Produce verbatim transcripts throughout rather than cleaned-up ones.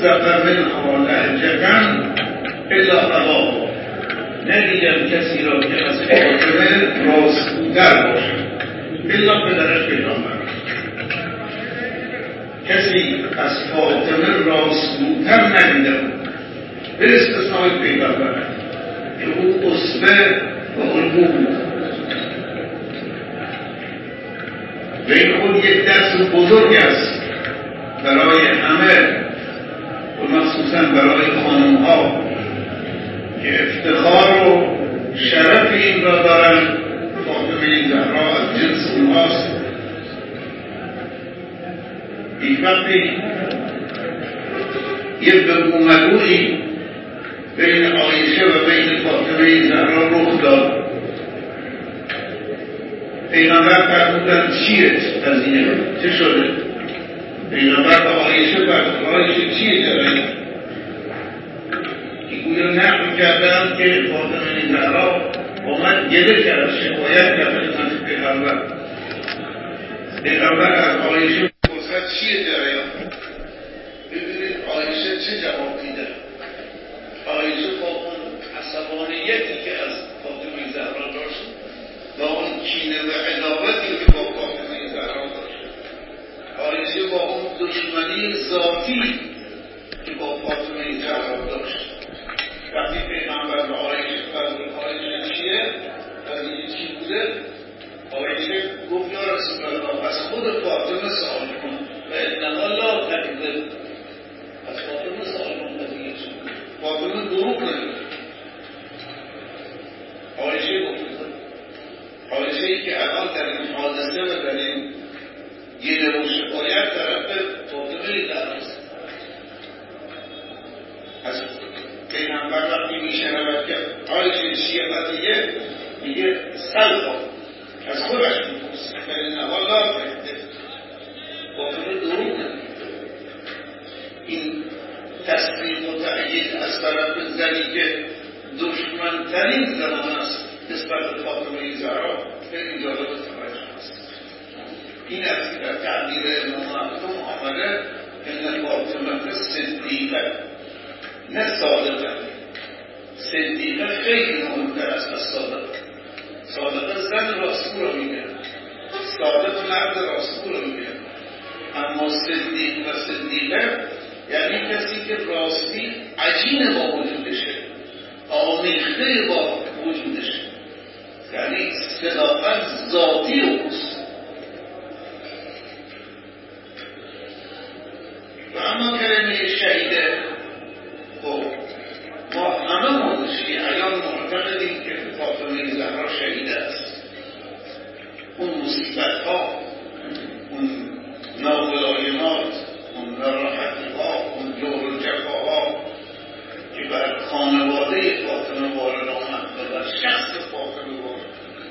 صدق منها لهجة الا قضاها. ندیدم کسی را که از فاطمه راست‌گوتر باشد الا پدرش پیغمبر. کسی از فاطمه راست‌گوتر ندیدم به استثنای پیغمبر که او اسوه و الگو بود. و این خود یک درس بزرگ است برای همه و مخصوصا برای خانم ها که افتخار و شرف این را دارند. فاطمه زهرا از جنس اونهاست. یک وقتی یک بگومگویی بین عایشه و بین فاطمه زهرا رخ داد. پیغمبر فرمودن چیه قضیه؟ چه شده؟ پیغمبر به عایشه فرمود عایشه چیه جرایی؟ که گویا نقل کردن که فاطمه زهرا اومد گله کرد، شکایت کرد خدمت پیغمبر. پیغمبر از عایشه پرسید چیه جریان؟ ببینید عایشه چه جواب میده. عایشه با اون عصبانیتی که از فاطمه زهرا داشت، با اون کینه و عداوتی که با فاطمه زهرا داشت، عایشه با اون دشمنی ذاتی که با فاطمه زهرا داشت، وقتی پیغمبر به عایشه فرمود عایشه چیه؟ قضیه چی بوده؟ عایشه گفت یا رسول الله از خود فاطمه سوال کن و انما لا تکذب. از فاطمه سوال کن قضیه چی بوده. فاطمه دروغ نمیگه. عایشه گفت عایشه ای که الان در این حادثه و در این گله و شکایت طرف فاطمه دراست. از پیغمبر وقتی میشنود که عایشه چیه قضیه میگه سلطا از خودش میپرسه فانها لا تکذب. فاطمه دروغ نمیگه. این تصدیق و تأیید از طرف زنی که دشمنترین زمان است نسبت به فاطمه زهرا خیلی جالب توجه است. این است که در تعبیر امام آمده ان فاطمه صدیقه نه صادقه. صدیقه خیلی مهمتر است از صادقه. صادقه زن راستگو را میگه، صادق مرد راستگو را میگه. اما صدیق و صدیقه یعنی کسی که راستی عجین با وجودشه، آمیخته با وجودشه، یعنی صداقت ذاتی اوست. و اما کلمه شهیده، خب ما همه ما شیعیان معتقدیم که فاطمه زهرا شهیده است. اون مصیبت ها، اون ناملایمات، اون ناراحتی ها، اون جور و جفاها که بر خانواده فاطمه وارد آمد و بر شخص فاطمه وارد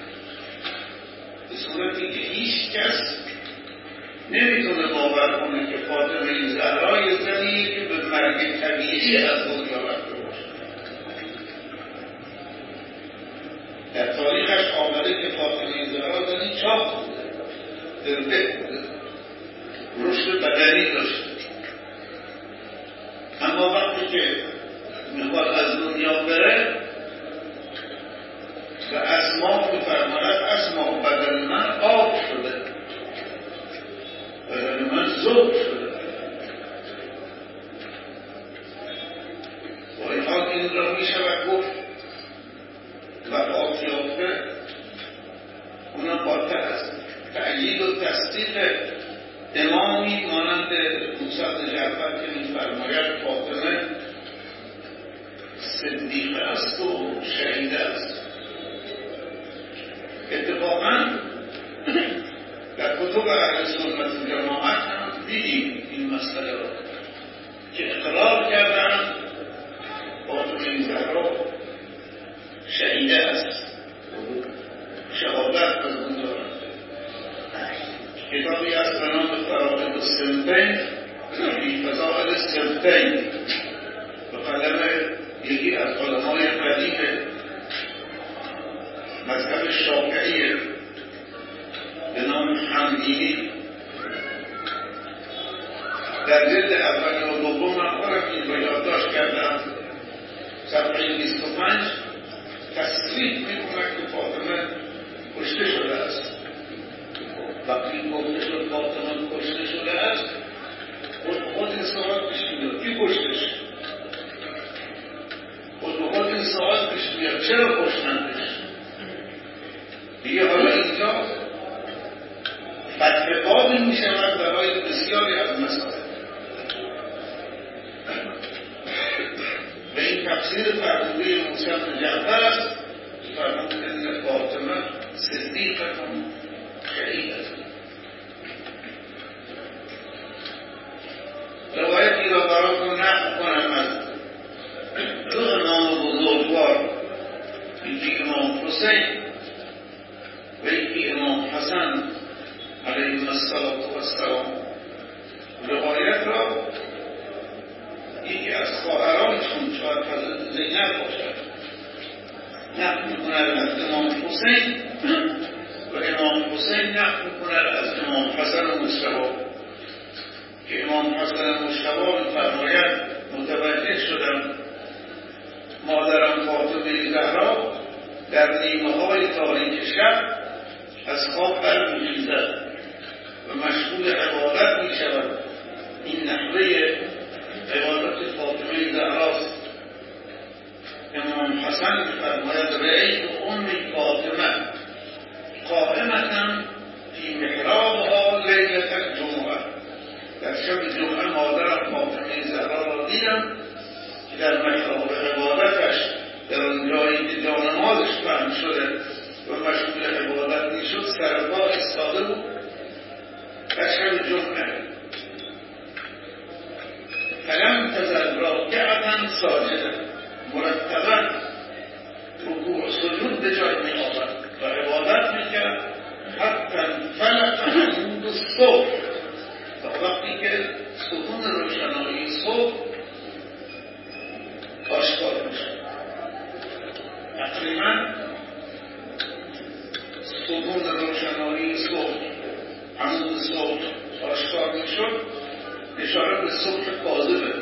به صورتی که هیچ کس نمیتونه باور کنه که فاطمه زهرا یه زنی که به مرگ طبیعی از دنیا رفته باشه. در تاریخش آمده که فاطمه زهرا زنی چاق بوده، دربه بوده، رشد بدنی داشته، اما وقتی که میخواد از دنیا بره و اسما میفرماید اسما بدن من آب شده، بدن من زود شده. با این حال این را میشود گفت وفات یافته اونا با تأیید و تصدیق امامی مانند موسی بن جعفر که میفرماید فاطمه صدیقه است و شهیده است. اتفاقا در کتب اهل سنت و جماعت هم دیدیم این مسئله را که اقرار کردن فاطمه زهرا شهیده است، شهادت از اون دارد. کتابی از به نام فرائض الصنفین فی فضائل الصنفین به قلم یکی از علمای قدیم مذهب شافعی به نام حمدینی در جلد اول و دوم مقاله تصریح میکنند که فاطمه کشته شده است. وقتی گفته شد فاطمه کشته شده است، خود این سوال پیش میاد کی کشتش؟ خود این سوال پیش میاد چرا کشتندش؟ دیگه حالا اینجا فتح بابی میشود برای بسیاری از مسائل و این تفسیر فرموده موسی بن جعفر است. فرمود ان فاطمه صدیقتون شهیدتون. روایتی را براتون نقل کنم از دو امام بزرگوار، یکی امام حسین و یکی امام حسن علیهم السلام. روایت را یکی از خواهرانشون شاید حضرت زینب باشد نقل می‌کند از امام حسین و امام حسین نقل می‌کند از امام حسن مجتبی که امام حسن مجتبی می‌فرماید متوجه شدم مادرم فاطمه زهرا در نیمه‌های تاریک شب از خواب برمی‌خیزد و مشغول عبادت می‌شود. این نحوه عبادت فاطمه زهراست. امام حسن می‌فرماید رأیت أمی فاطمه قائمة فی محرابها لیلة الجمعة. در شب جمعه مادرم فاطمه زهرا را دیدم که در محراب عبادتش در آن جایی که جانمازش پهن شده و مشغول عبادت میشد سر پا ایستاده بود در شب جمعه. فلم تزل راکعة ساجدة، مرتبا رکوع و سجود به جای می آورد و عبادت میکرد حتی فلق عمود الصبح، تا وقتی که ستون روشنایی صبح آشکار میشد. تقریبا ستون روشنایی صبح عمود صبح آشکار میشد، اشاره به صبح کاذبه.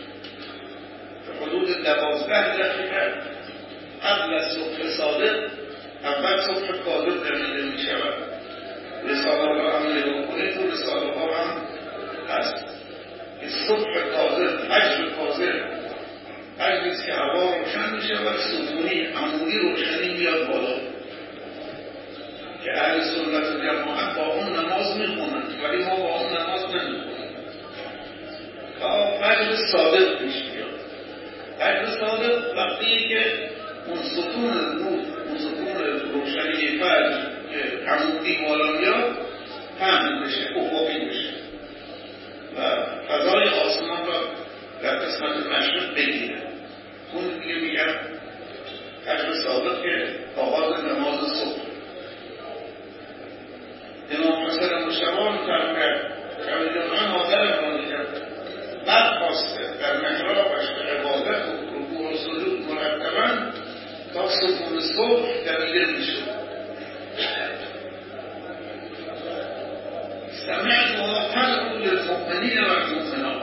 حدود دوازده دقیقه قبل از صبح صادق اول صبح کاذب دمیده می شود. رساله ها هم نگاه کنید و رساله ها هم هست که صبح کاذب، فجر کاذب، فجریست که هوا روشن می شود، ستونی عمودی روشنی میاد بالا که اهل سنت و جماعت با اون نماز می خونند، ولی ما با اون نماز نمی خونیم تا فجر صادق پیش بیاد. فجر صادق وقتی که اون ستون نور، اون ستون روشنی فجر که عمودی بالا میاد پهن بشه، افقی بشه و فضای آسمان را در قسمت مشرق بگیره. اون دیگه میگن فجر صادق که آغاز نماز صبح. امام حسن مجتبی می‌فرماید شب جمعه مادرم را دیدم برخاسته در محرابش به عبادت و رکوع و سجود مرتباً تا ستون صبح دمیده میشد. سمعتها تدعو للمؤمنین و المؤمنات،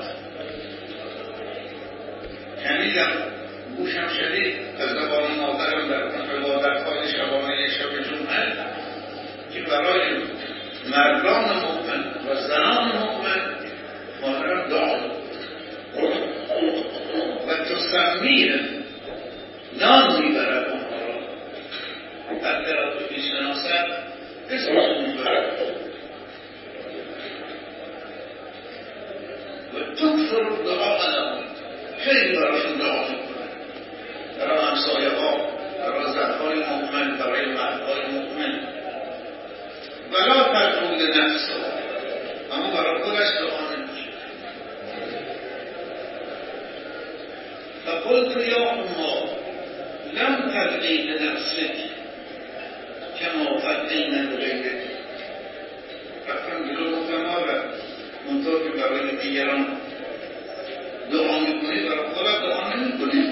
شنیدم گوشم شدید از زبان مادرم در اون عبادت‌های شبانه شب جمعه که برای مردان مؤمن و زنان مؤمن مادرم دعا و تسمیه نام میبرد اونها را در درات میشناسد اسمشون میبرد و تکثر دعا لهم، خیلی براشون دعا میکنه برای همسایه ها، برای زنهای مؤمن، برای مردهای مؤمن. ولا تدعو لنفسه، اما برای خودش دعا نمیشه. فقلت یا اما لم تدعی لنفسك کما تدعین لغیرک. رفتم جلو گفتم آره اونطور که برای دیگران دعا میکنی برای خودت دعا نمیکنی.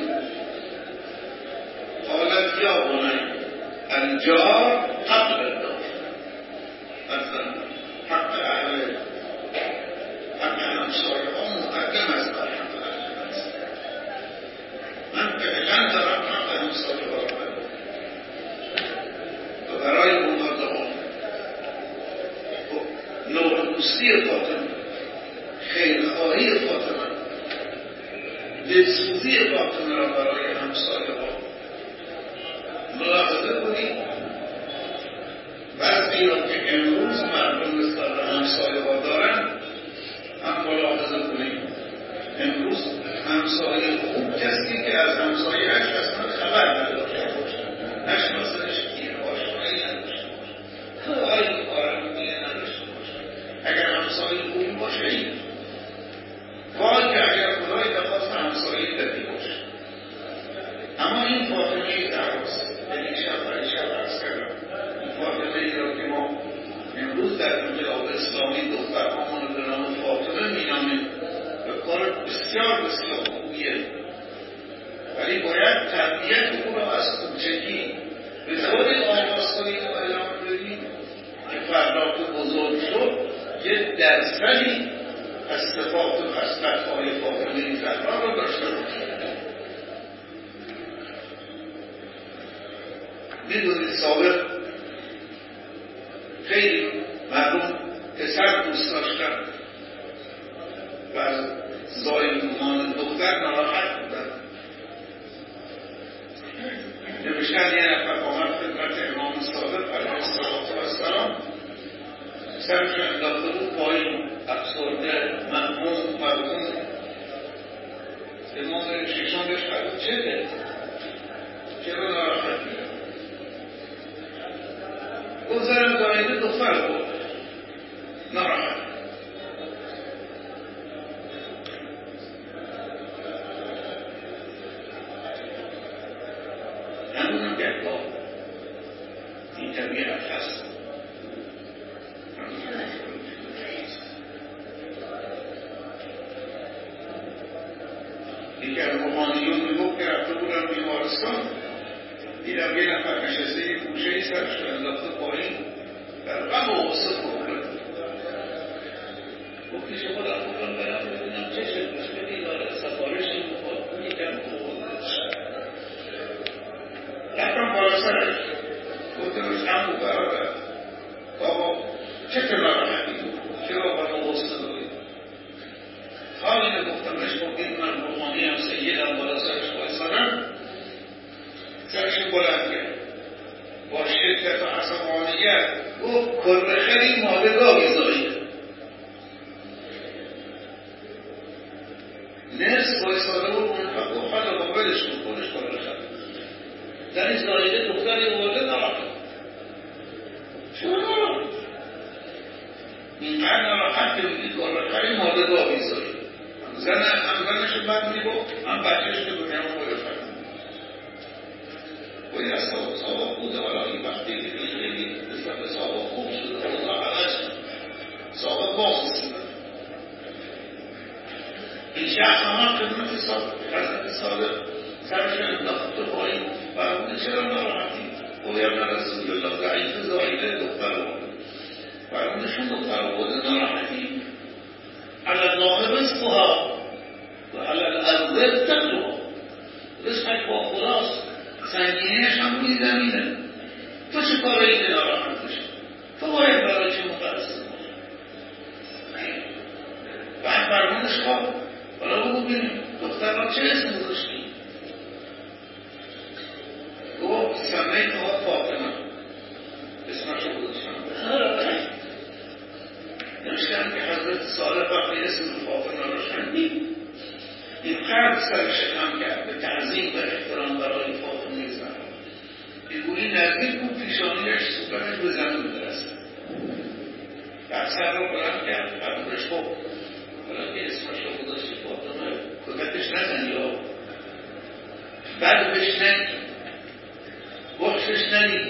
قالت یا بنی الجار قبل الدار، مثلا حق اهل حق همسایه ها مقدم است بر حق اهل. من فعلا دارم حق همسایه ها رو دلسوزی فاطمه را برای همسایه ها ملاحظه کنید. بعضی را که امروز مردم نسبت به همسایه ها دارن هم ملاحظه کنید. امروز همسایه خوب کسی که از همسایه‌اش اصلا خبر نداشته باشه، نشناسنش کیه، آشنایی نداشته باشه، کاری کارمونی نداشته باشه. اگر همسایه خوبی باشه این وای که اگر خدای بخواست همسایه بدی باشه. اما این فاطمه زهراست. یعنی شب برای شب عرض کردم این فاطمه ای را که ما امروز در انقلاب اسلامی دخترهامون رو به نام فاطمه می‌نامیم، به کار بسیار بسیار خوبیه، ولی باید تربیت او را از کوچگی به طوری آغاز کنیم و ادامه بدیم که فردا که بزرگ شد یک درصدی از صفات و خصلت‌های فاطمه زهرا را داشته باشیم. می‌دونید سابق خیلی مردم پسر دوست داشتن و از زایمان دختر ناراحت بودن. نوشتن یه نفر آمد خدمت امام صادق علیه السلام، سرش انداخته بود پایین، افسرده، مهموم، مرحوم. امام شیشان بهش فرمود چته؟ چرا ناراحتی؟ گذارم زایده دختر بود ناراحت. همونم گرگاه این طبیعت هست. یکی از روحانیون میگفت که رفته بودم بیمارستان، دیدم یه نفر نشسته یه گوشه‌ای سرش رو انداخته پایین در غم و غصه فرموده. گفت پیش خودم گفتم برم ببینم چه شد، مشکلی داره، سفارشی میخواد، یکم خوردش. رفتم بالا سرش گفتمش عمو برادر بابا چه که ناراحتی بود، چرا غم و غصه داری؟ حالی نگفتمش گفتید من روحانی هم سیدم بالا سرش بایستادم، سرش بلند کرد با شدت و عصبانیت گفت کربخری ماده گاوی زایده. نرس بایستاده بود منفق گفت حالا با بدش کن خودش کربخری در این زایده دختری ورده نراحت. چرا نراحت؟ اینقدر نراحت که بگید کربخری ماده گاوی زایده. زن هم زنش بد میگفت هم بچهش که دنیا کربخری باید از سابق بوده. حالا این وقتی که خیلی نسبت سابق خوب شده اوضاع عوض شد، سابق باز شده. این شخص هم خدمت حضرت صادق سرش انداخته پایین فرموده چرا ناراحتی؟ گویم نه رسول الله ضعیف زایده دختر آورده. فرموده شون دختر آورده ناراحتی؟ علی الله رزقها و علی الارض تقلها. رزقش با خداست، سنگینیش هم روی زمینه. تو چه کارایی که ناراحت بشه؟ تو باید برای چه متأثر باشه؟ بعد فرمانش خواه حالا بگو ببینیم دختر را چه اسم گذاشتی؟ گفت سمیت ها فاطمه، اسمش رو گذاشتم. نوشتن که حضرت صالح وقتی اسم فاطمه را شنید این خرد سرش هم کرد به تعظیم و احترام برای فاطمه زهرا. بگویی نزدیک بود پیشانیش صورتش به زمین برسه. بعد سر را بلند کرد فرمودش خب حالا که اسمش را گذاشتی فاطمه کتکش نزنی یا بد بهش نگی، بخشش نگی،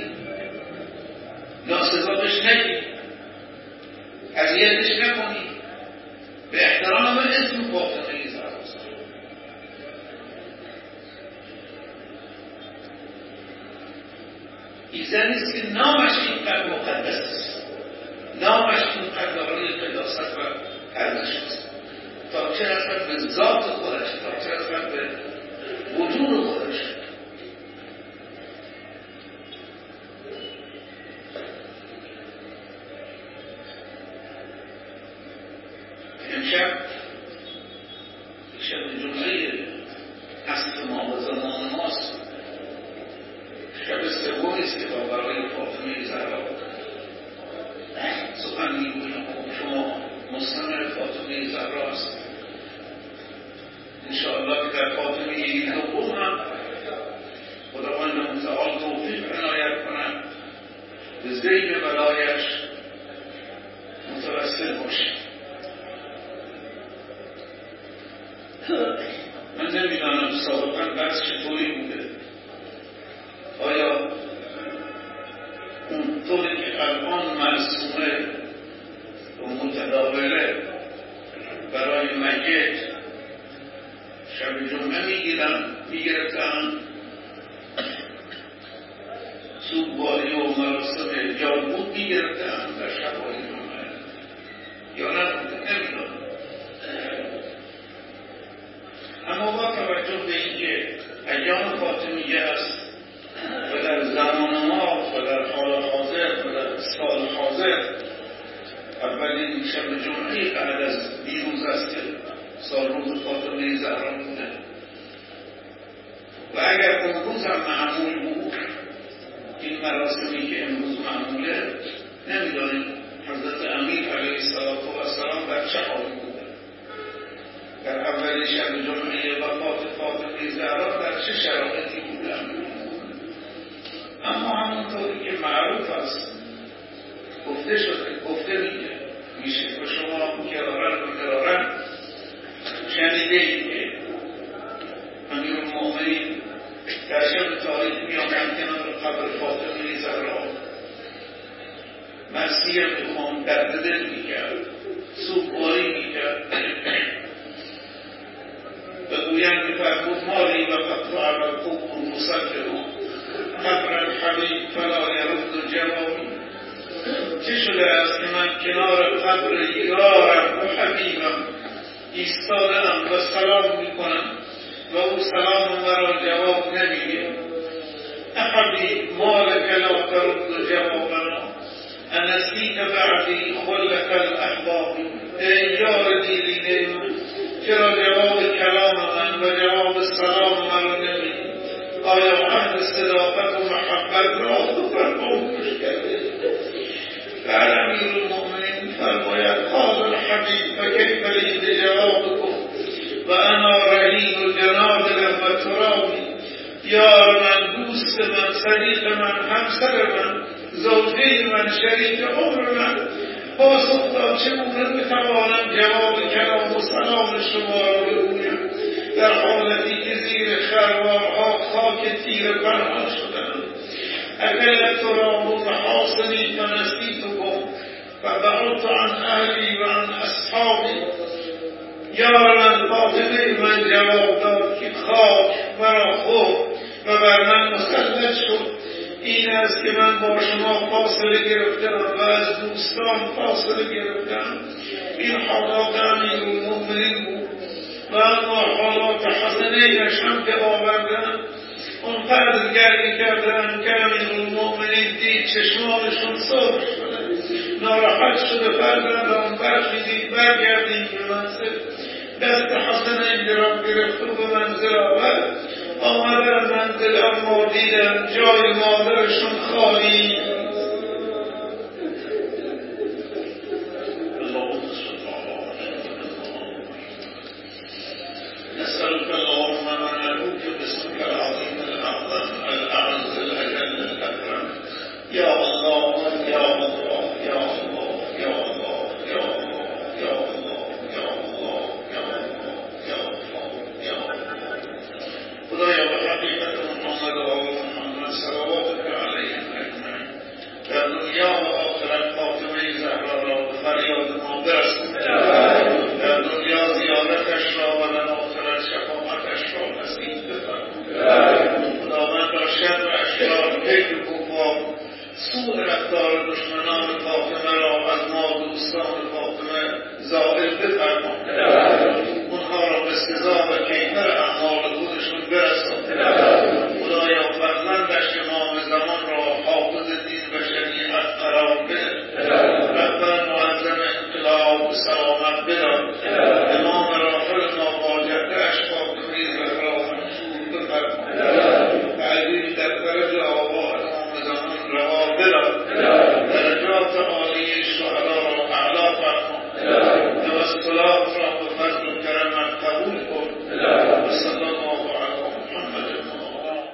ناسزاش نگی، اذیتش نکنی، به احترام اسم فاطمه زهرا. این زنیست که نامش اینقدر مقدس است، نامش اینقدر دارای قداست و ارزش است، تا چه رسد به ذات خودش، تا چه رسد به وجود خودش. امشب امشب جمعه پارلمان ماست. شب سومی است که با برای فاطمه زهرا سخن میگویم. شما مستمر فاطمه زهرا است. انشاءالله که در فاطمه دوم هم خداوند متعال توفیق عنایت کند به ذیل ولایش متوسل باشید. من نمیدانم سابقا بحث چطوری بوده. آیا اون طوری که الان مرسومه و متداوله برای مجید شب جمعه میگیرن میگرفتن سوگواری و مراسم جاوود میگرفتن در شبهای جمعه یا نبوده نمیدانم. اما با توجه به اینکه ایام فاطمیه است و در زمان ما و در حال حاضر و در سال حاضر اولین شب جمعه بعد از دیروز است که سال روز فاطمه زهرا بوده و اگر اون روز هم معمول بود این مراسمی که امروز معموله نمیدانیم حضرت امیر علیه السلام در چه حالی بوده، در اولین شب جمعه وفات فاطمه زهرا در چه شرایطی بوده. اما همونطوری که معروف است گفته شده گفته میگه میشه و شما کرارن و کرارن شنیده اید که امیرالمؤمنین در شب تاریخ میامد کنار قبر فاطمه زهرا مرثیه میخوند، درد دل میکرد، سوگواری میکرد، بگویند میفرمود مالی و قطع عمل قبر مسکرون قبر الحبیب فلا یرد جوابی. چه شده است که من کنار قبر یارم و حبیبم ایستادم و سلام میکنم و او سلام مرا جواب نمیگه. حبیب مالک لا ترد جوابنا انسیت بعدی خلق الاحباب. ای یار دیرینه من چرا جواب کلام من و جواب سلام مرا نمیگی؟ آیا عهد صداقت و محبت را فراموش کرده؟ بعد امیرالمؤمنین فرماید قال الحبیب فکیف لی بجوابکم و انا رهین جناب و ترابی. یار من، دوست من، صدیق من، همسر من، زوجه من، شریک عمر من پاسخ داد چگونه بتوانم جواب کلام و سلام شما را بگویم در حالتی که زیر خروارها خاک تیر پنهان شدم. اگر تو را متحاصلی فنسیتکم فبعدت عن اهلی و عن اصحابی. یار من فاطمه من جواب داد که خاک مرا خورد و بر من مسلط شد. این است که من با شما فاصله گرفتم و از دوستان فاصله گرفتم. این حالات امیرالمؤمنین بود و اما حالات حسنینش هم که آوردن اونقدر گرمی کردن که امیرالمؤمنین دید چشمانشون سرخ شده، ناراحت شده، فرزندان برخیزید برگردیم به منزل. دست حسنین را گرفت و به منزل آورد. آمدن منزل اما دیدن جای مادرشون خالی. نسألك اللهم من ندعوك باسمك العظيم الأعظم الأعز الأجل الأكرم. يا الله يا الله يا الله يا الله يا الله يا الله يا الله يا الله يا الله يا الله. خدایا به حقیقت محمد و آل محمد صلواتك علیهم اجمعین در دنیا و آخرت فاطمه زهرا را به فریاد ما برسون. در دنیا زیارتش را و در آخرت شفاعتش را نصیب بفرمای. خداوند را شر اشرار کید کفار سوء رفتار دشمنان فاطمه را از ما دوستان فاطمه زائل بفرمای.